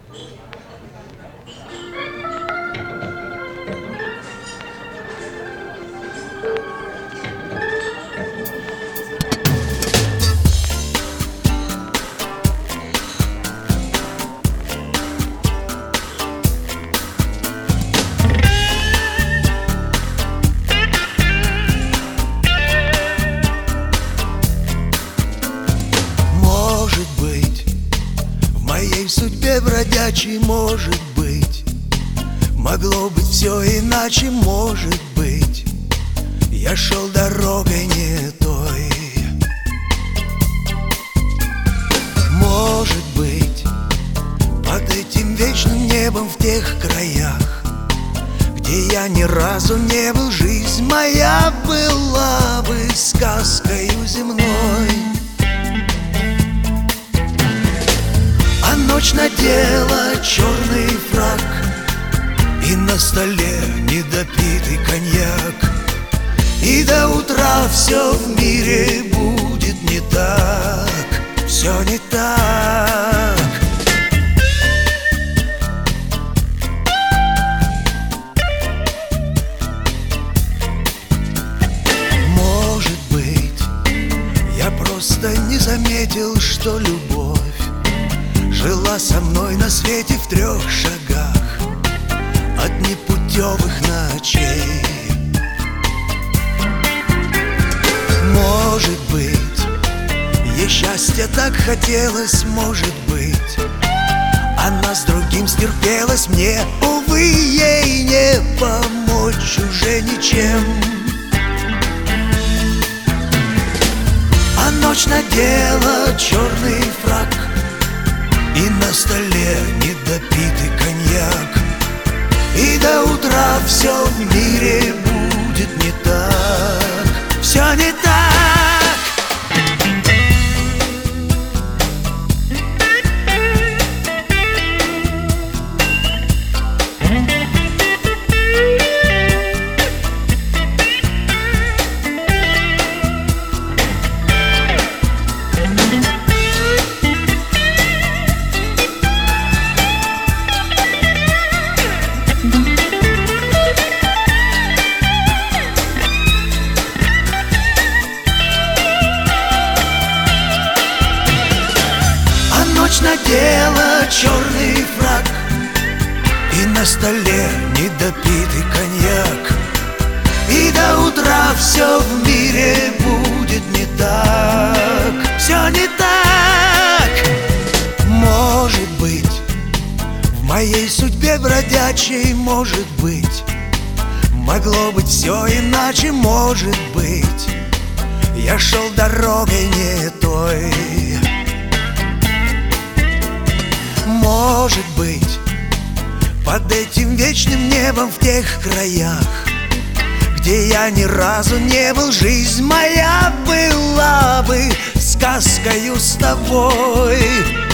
В судьбе бродячей, может быть, могло быть все иначе, может быть, я шел дорогой не той. Может быть, под этим вечным небом в тех краях, где я ни разу не был, жизнь моя была бы сказкою земной. А ночь надела черный фрак, и на столе недопитый коньяк, и до утра все в мире будет не так, все не так. Может быть, я просто не заметил, что любовь жила со мной на свете в 3 шагах от непутевых ночей. Может быть, ей счастья так хотелось, может быть, она с другим стерпелась, мне, увы, ей не помочь уже ничем. А ночь надела черный фрак, и на столе недопитый коньяк, и до утра все в мире будет не так, все не так. Ночь надела черный фрак, и на столе недопитый коньяк, и до утра все в мире будет не так, все не так. Может быть, в моей судьбе бродячей, может быть, могло быть все иначе, может быть, я шел дорогой не той. Может быть, под этим вечным небом в тех краях, где я ни разу не был, жизнь моя была бы сказкою с тобой.